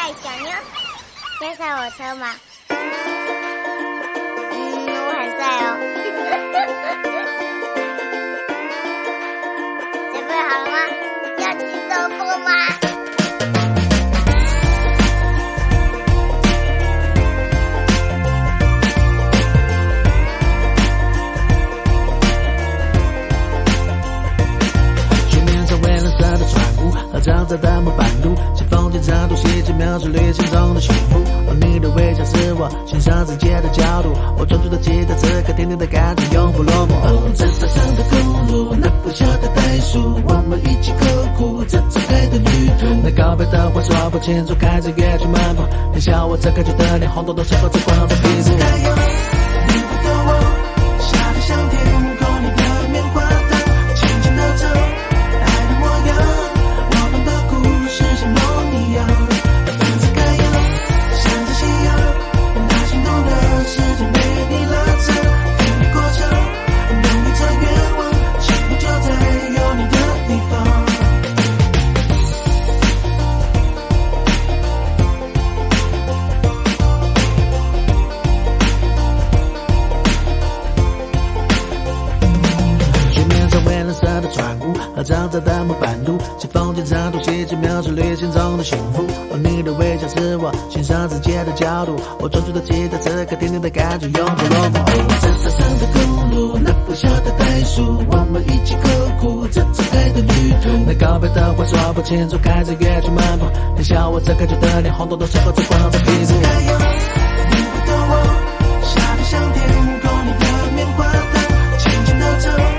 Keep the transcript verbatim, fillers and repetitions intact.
嗨，小妞，要上我车吗？嗯，我很帅哦。准备好了吗？要骑走过吗？ 长在的木板路，前方检查图细节描述旅行中的幸福。而你的微笑是我欣赏世界的角度，我专注的期待此刻甜甜的感觉永不落幕。哦，这山上的公路，那不小的袋鼠，我们一起刻苦这次爱的旅途。那告别的话说不清楚，开着乐去漫步，天下我这感觉的脸红彤彤，适合这光的皮肤。你不懂我，傻得像天空里的棉花糖，轻轻地走，爱的模样。是像梦一样，分子开样，向着夕阳，那心动的世界被你拉长，看你过程，等你这愿望，幸福就在有你的地方。水面上蔚蓝色的船坞和长长的木板路，前方检查图细节描述旅行中的幸福。而你的微笑是我欣赏世界的角度，我专注的期待此刻甜甜的感觉永不落幕。这山上的公路，那不小的袋鼠，我们一起刻苦这次爱的旅途。那告别的话说不清楚，开着乐去漫步，天下我这感觉的脸红彤彤，适合这光的皮肤。你不懂我，傻得像天空里的棉花糖，轻轻地走。